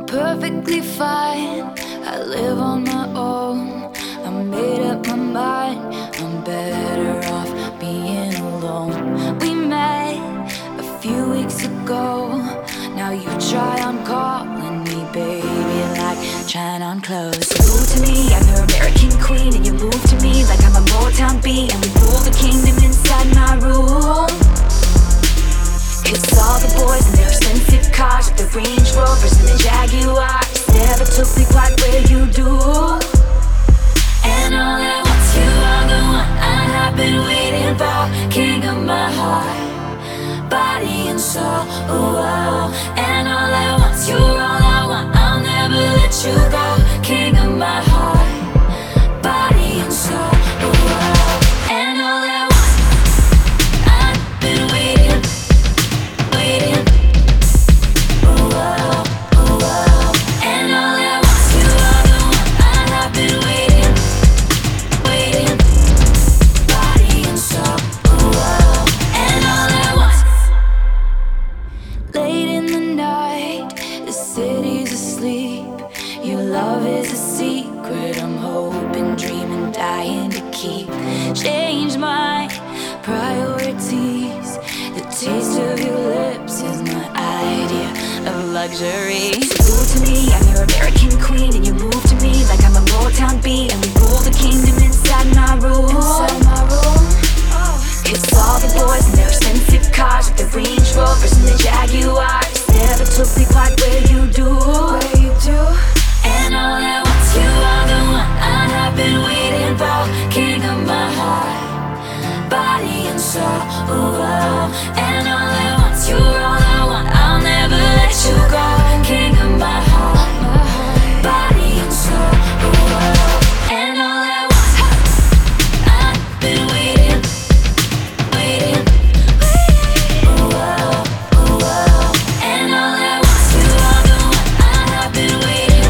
perfectly fine. I live on my own. I made up my mind. I'm better off being alone. We met a few weeks ago. Now you try on calling me, baby, like trying on clothes. You move to me, I'm your American queen, and you move to me like I'm a Motown beat, and we rule the kingdom inside my room. Cause all the boys in their expensive cars, with the Range Rovers and the Jaguars, never took me quite where you do. And all at once you are the one I have been waiting for. King of my heart, body and soul, ooh, oh. And all at once you're all I want, I'll never let you go. King of my heart, body and soul, ooh, oh. And all at once I've been waiting, ooh, oh, ooh, oh. And all at once you are the one I have been waiting, body and soul, ooh, oh. And all at once. Late in the night, the city's asleep. Your love is a secret I'm hoping, dreaming, dying to keep. Change my priorities. The taste of your lips is my idea of luxury. So move to me, I'm your American queen, and you move to me like I'm a Motown beat, and we rule the kingdom inside my room. Cause all the boys in their expensive cars, with the Range Rovers and the Jaguars, never took me quite where you do. And all at once you are the one I have been waiting for. King of my heart, body and soul, ooh, oh. And all at once you're all I want, I'll never let you go. King of my heart, body and soul, ooh, oh. And all at once I've been waiting, ooh, oh, ooh, oh. And all at once you are the one I have been waiting,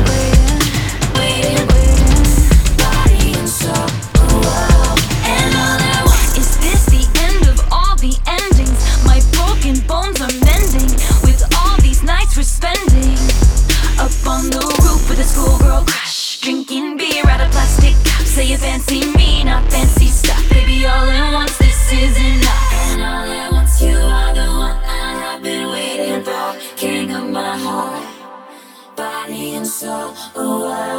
body and soul, ooh, oh. And all at once. Is this the end of all the endings? My broken bones are mending with all these nights we're spending up on the roof with a schoolgirl crush, drinking beer out of plastic cups. Say you fancy me, not fancy stuff. Baby, all at once, this is enough. And all at once, you are the one I have been waiting for. King of my heart, body and soul, ooh,